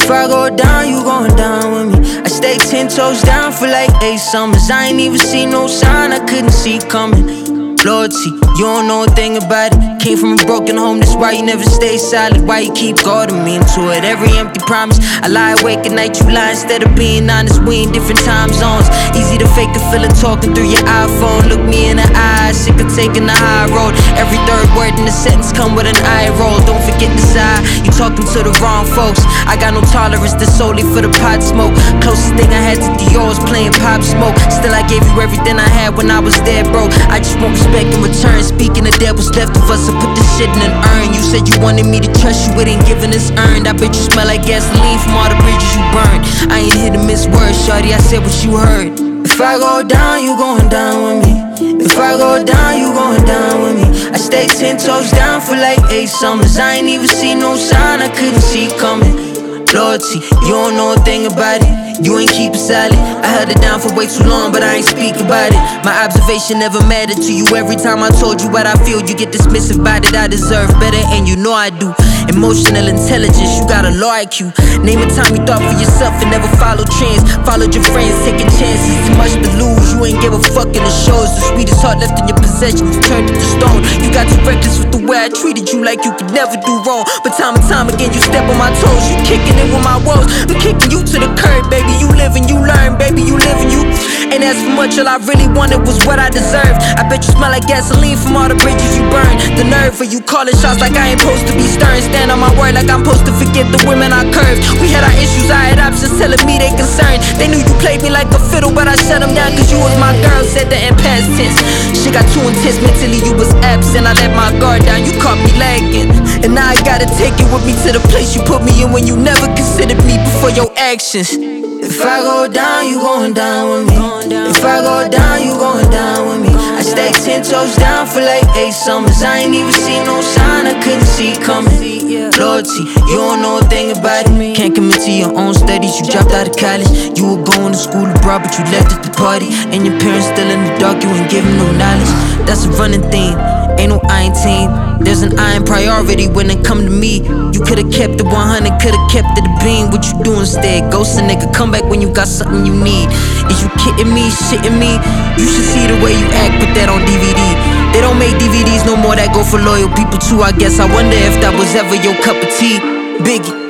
If I go down, you going down with me. I stay 10 toes down for like 8 summers. I ain't even seen no sign I couldn't see coming. Loyalty, you don't know a thing about it. Came from a broken home, that's why you never stay silent. Why you keep guarding me into it? Every empty promise, I lie awake at night, you lie instead of being honest. We in different time zones. Easy to fake a feeling talking through your iPhone. Look me in the eye, sick of taking the high road. Every third word in the sentence come with an eye roll. Don't forget the side, you talking to the wrong folks. I got no tolerance, that's solely for the pot smoke. Closest thing I had to Dior was playing Pop Smoke. Still I gave you everything I had when I was dead broke. I just want respect in return. Speaking of dead, what's left of us, I put this shit in an urn. You said you wanted me to trust you, it ain't giving us earned. I bet you smell like gasoline from all the bridges you burned. I ain't here to miss words, shawty, I said what you heard. If I go down, you going down with me. If I go down, you going down with me. I stay 10 toes down for like 8 summers. I ain't even seen no sign I couldn't see coming. Loyalty, you don't know a thing about it. You ain't keep it silent. I held it down for way too long, but I ain't speak about it. My observation never mattered to you. Every time I told you what I feel, you get dismissive about it. I deserve better, and you know I do. Emotional intelligence, you got a low IQ. Name a time you thought for yourself and never followed trends. Followed your friends, taking chances, too much to lose. You ain't give a fuck in the shows. The sweetest heart left in your possession was turned into stone. You got too reckless with the way I treated you, like you could never do wrong. But time and time again, you step on my toes. You kicking it with my woes. I'm kicking you to the curb, baby. You live and you learn, baby. You live and you. And as for much, all I really wanted was what I deserved. I bet you smell like gasoline from all the bridges you burned. The nerve for you calling shots like I ain't supposed to be stern. Stand on my word like I'm supposed to forget the women I curved. We had our issues, I had options telling me they concerned. They knew you played me like a fiddle, but I shut them down cause you was my girl. Said that in past tense. Shit got too intense, mentally you was absent. I let my guard down, you caught me lagging. And now I gotta take you with me to the place you put me in when you never considered me before your actions. If I go down, you going down with me. If I go down, you going down with me. I stay 10 toes down for like 8 summers. I ain't even seen no sign I couldn't see coming. Loyalty, you don't know a thing about it. Can't commit to your own studies. You dropped out of college. You were going to school abroad, but you left at the party. And your parents still in the dark, you ain't giving no knowledge. That's a running theme, ain't no iron team. There's an iron priority when it come to me. You could've kept it 100, could've kept it a beam. What you do instead? Ghost a nigga, come back when you got something you need. Is you kidding me, shitting me? You should see the way you act, put that on DVD. They don't make DVDs no more that go for loyal people too, I guess. I wonder if that was ever your cup of tea. Biggie.